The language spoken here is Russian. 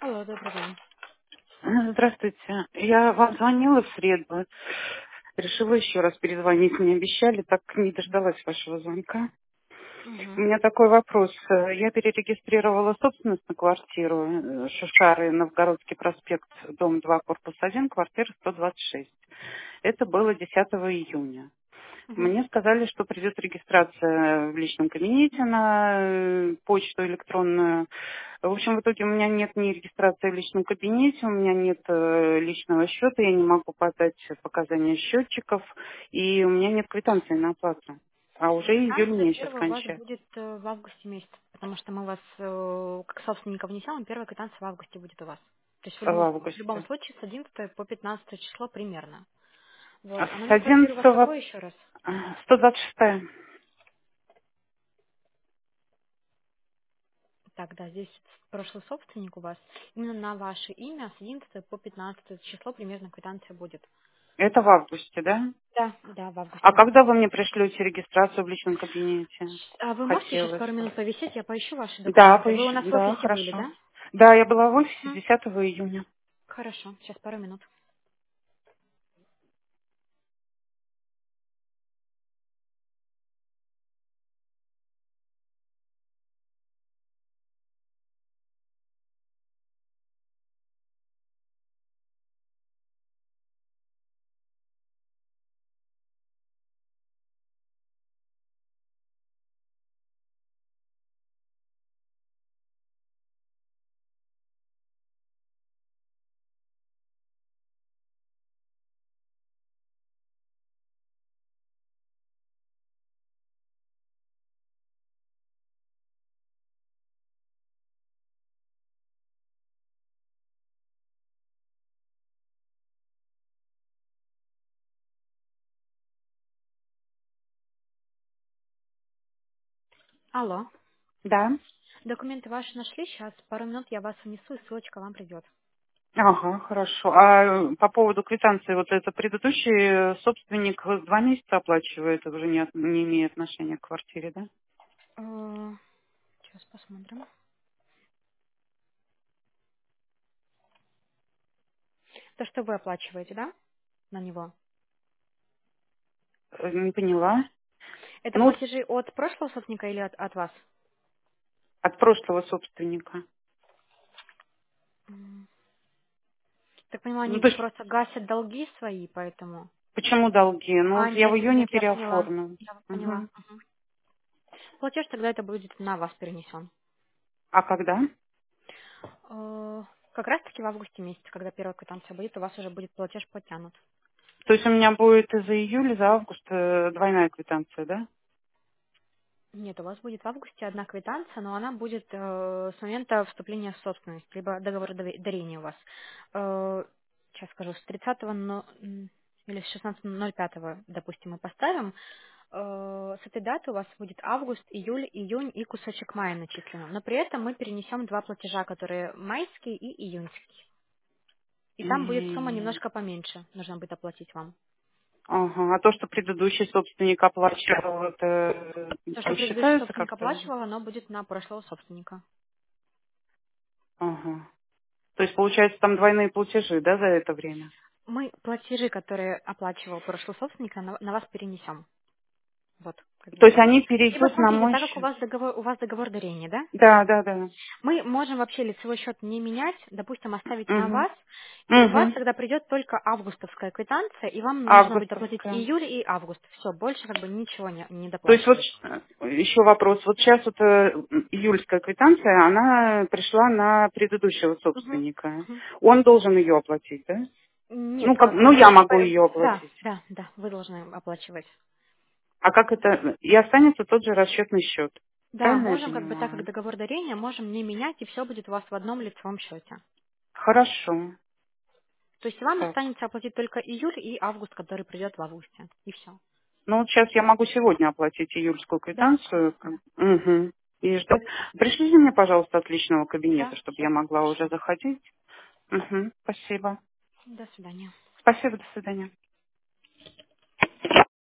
Алло, добрый день. Здравствуйте. Я вам звонила в среду. Решила еще раз перезвонить. Мне обещали, так не дождалась вашего звонка. У Угу. меня такой вопрос. Я перерегистрировала собственность на квартиру Шушары, Новгородский проспект, дом 2, корпус 1, квартира 126. Это было 10 июня. Угу. Мне сказали, что придет регистрация в личном кабинете на почту электронную. В общем, в итоге у меня нет ни регистрации в личном кабинете, у меня нет личного счета, я не могу подать показания счетчиков, и у меня нет квитанции на оплату. А уже июль Квитанция месяц первая у вас кончается. будет в августе месяце, потому что мы вас как собственника внесем, и первая квитанция в августе будет у вас. То есть В в любом августе. случае с 11 по 15 число примерно. Вот. А А с номер квартиры у вас 11 какой еще раз? 126. Так, да, здесь прошлый собственник у вас. Именно на ваше имя с 11 по 15 число примерно квитанция будет. Это в августе, да? Да, да, в А августе. когда вы мне пришлете регистрацию в личном кабинете? А вы можете сейчас Хотелось пару бы. минут повисеть, я поищу ваши Да, документы. Вы у поищу. нас в Да, офисе были, хорошо. да? Да, я была в офисе Мгм. 10 июня. Хорошо, сейчас пару минут. Алло. Да. Документы ваши нашли, сейчас пару минут я вас внесу, и ссылочка вам придет. Ага, хорошо. А по поводу квитанции, вот это предыдущий собственник 2 месяца оплачивает, уже не имеет отношения к квартире, да? Сейчас посмотрим. То, что вы оплачиваете, да, на него? Не поняла. Это Ну, платежи от прошлого собственника или от вас? от прошлого собственника. М, Так понимаю, Ну, они то есть, просто гасят долги свои, поэтому... почему долги? Ну, я в Нет, июне нет, я поняла. переоформила. Я поняла. Мгм. Мгм. Платеж тогда это будет на вас перенесен. А когда? Как раз таки в августе месяце, когда первая квитанция будет, у вас уже будет платеж потянут. То есть у меня будет и за июль, и за август двойная квитанция, да? Нет, у вас будет в августе одна квитанция, но она будет с момента вступления в собственность, либо договор дарения у вас. Сейчас скажу, с 30 или с 16.05, допустим, мы поставим. С этой даты у вас будет август, июль, июнь и кусочек мая начислено. Но при этом мы перенесем два платежа, которые майский и июньский. И там будет сумма М. немножко поменьше, нужно будет оплатить вам. Ага. А то, что предыдущий собственник оплачивал, это То, что там предыдущий считается собственник как-то? оплачивал, оно будет на прошлого собственника. Ага. То есть, получается, там двойные платежи, да, за это время? Мы платежи, которые оплачивал прошлый собственник, на вас перенесем. Вот, как бы То есть так. они Либо перейдут на смотрите, мой так как счет? у вас договор дарения, да? Да, да, да. Мы можем вообще лицевой счет не менять, допустим, оставить на Угу. вас, и у вас Угу. тогда придет только августовская квитанция, и вам нужно будет оплатить Августовская. июль и август. Все, больше как бы ничего не То есть вот доплачивается. еще вопрос. Вот сейчас вот июльская квитанция, она пришла на предыдущего Мгм. собственника. Мгм. Он должен ее оплатить, да? Нет, Ну, как, как ну бы я мы... могу ее Да, оплатить. да, да, вы должны оплачивать. А как это? И останется тот же расчетный счет. Да, Правильно я можем, как бы так как понимаю? договор дарения, можем не менять, и все будет у вас в одном лицевом счете. Хорошо. То есть вам Так. останется оплатить только июль и август, который придет в августе. И все. Ну вот сейчас я могу сегодня оплатить июльскую Да, да, квитанцию. да. Угу. И ждать. Пришлите мне, пожалуйста, от личного Да, кабинета, чтобы я все, могла уже хорошо. заходить. Угу. Спасибо. До свидания. Спасибо, до свидания.